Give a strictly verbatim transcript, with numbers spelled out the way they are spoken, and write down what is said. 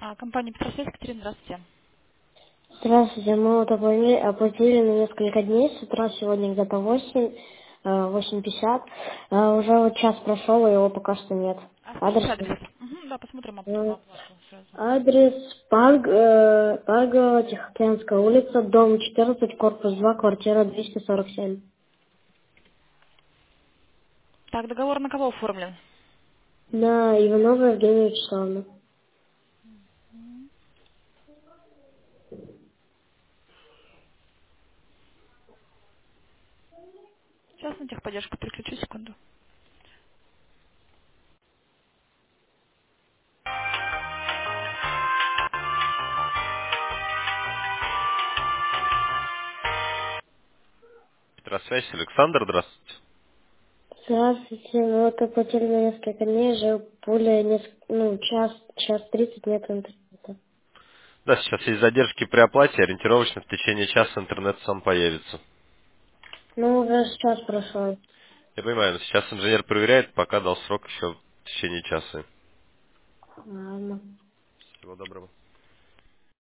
А, компания Петросвязь, Екатерина, здравствуйте. Здравствуйте, мы вот оплатили, оплатили на несколько дней, с утра сегодня где-то восемь, э, восемь пятьдесят. Э, Уже вот час прошел, и его пока что нет. А скажите Адрес, адрес? Мгм, да, посмотрим оп- э, оплату сразу. адрес Парк, э, Паргова, Тихоокеанская улица, дом четырнадцать, корпус два, квартира двести сорок семь. Так, договор на кого оформлен? На Иванова Евгения Вячеславовна. Сейчас на техподдержку переключу, секунду. Петросвязь, Александр, здравствуйте. Здравствуйте, мы вот оплатили на несколько дней, уже более неск- ну, час, час тридцать нет интернета. Да, сейчас есть задержки при оплате, ориентировочно в течение часа интернет сам появится. Ну, уже час прошел. Я понимаю, но сейчас инженер проверяет, пока дал срок еще в течение часа. Ладно. Всего доброго.